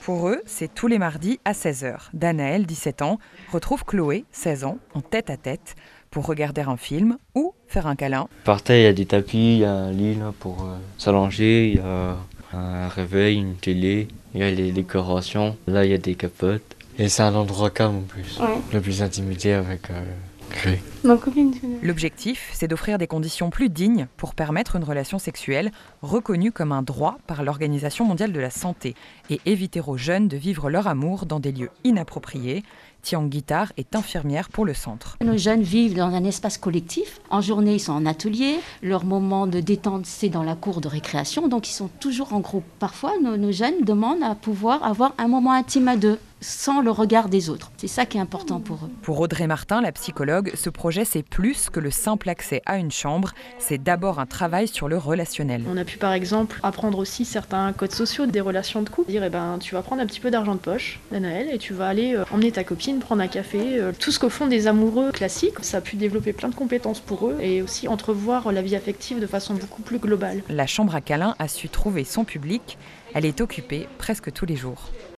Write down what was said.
Pour eux, c'est tous les mardis à 16h. Danaël, 17 ans, retrouve Chloé, 16 ans, en tête-à-tête pour regarder un film ou faire un câlin. Par terre, il y a des tapis, il y a un lit là, pour s'allonger, il y a un réveil, une télé, il y a les décorations. Là, il y a des capotes. Et c'est un endroit calme en plus. Ouais. Le plus intimité avec Chloé. Ma copine. L'objectif, c'est d'offrir des conditions plus dignes pour permettre une relation sexuelle reconnue comme un droit par l'Organisation mondiale de la santé et éviter aux jeunes de vivre leur amour dans des lieux inappropriés. Tiang Guitare est infirmière pour le centre. Nos jeunes vivent dans un espace collectif. En journée, ils sont en atelier. Leur moment de détente, c'est dans la cour de récréation. Donc, ils sont toujours en groupe. Parfois, nos jeunes demandent à pouvoir avoir un moment intime à deux, sans le regard des autres. C'est ça qui est important pour eux. Pour Audrey Martin, la psychologue, ce projet, c'est plus que le simple accès à une chambre. C'est d'abord un travail sur le relationnel. On a pu par exemple apprendre aussi certains codes sociaux des relations de couple. Dire, tu vas prendre un petit peu d'argent de poche, Danaël, et tu vas aller emmener ta copine, prendre un café. Tout ce que font des amoureux classiques, ça a pu développer plein de compétences pour eux et aussi entrevoir la vie affective de façon beaucoup plus globale. La chambre à câlins a su trouver son public. Elle est occupée presque tous les jours.